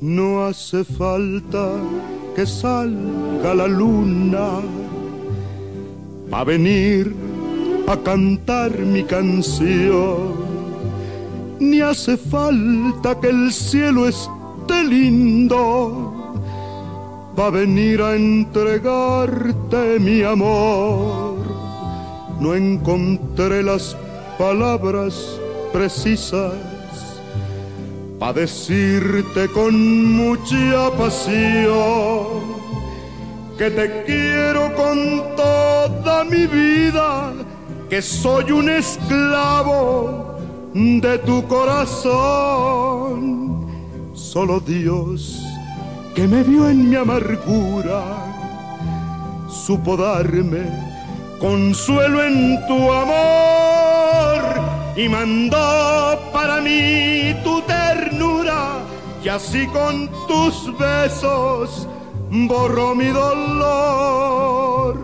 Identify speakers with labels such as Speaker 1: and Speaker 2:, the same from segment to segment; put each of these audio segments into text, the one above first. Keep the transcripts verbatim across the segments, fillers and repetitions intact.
Speaker 1: No hace falta que salga la luna pa' venir a cantar mi canción, ni hace falta que el cielo esté lindo pa' venir a entregarte mi amor. No encontré las palabras precisas pa' decirte con mucha pasión que te quiero con toda mi vida, que soy un esclavo de tu corazón. Solo Dios, que me vio en mi amargura, supo darme consuelo en tu amor y mandó para mí tu ternura, y así con tus besos borró mi dolor.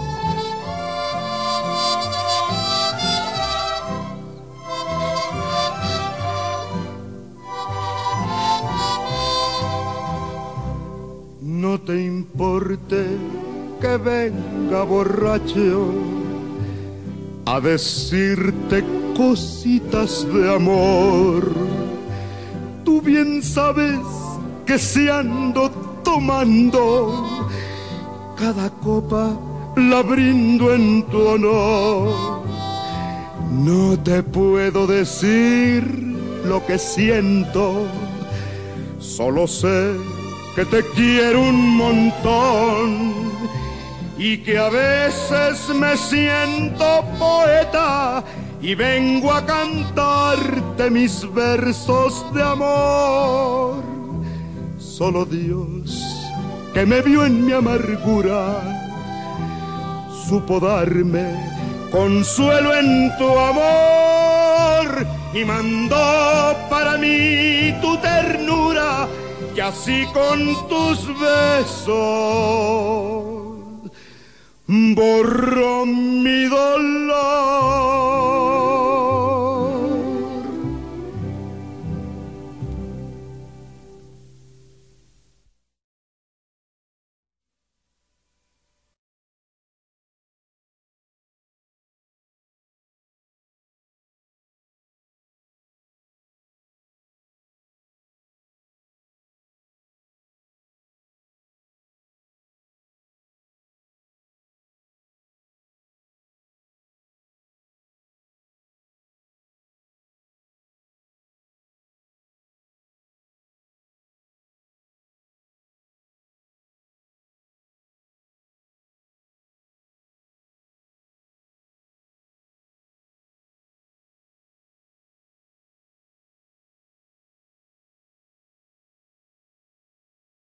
Speaker 1: No te importe que venga borracho a decirte cositas de amor. Tú bien sabes que si ando tomando, cada copa la brindo en tu honor. No te puedo decir lo que siento, solo sé que te quiero un montón y que a veces me siento poeta y vengo a cantarte mis versos de amor. Solo Dios, que me vio en mi amargura, supo darme consuelo en tu amor y mandó para mí tu ternura, y así con tus besos borró mi dolor.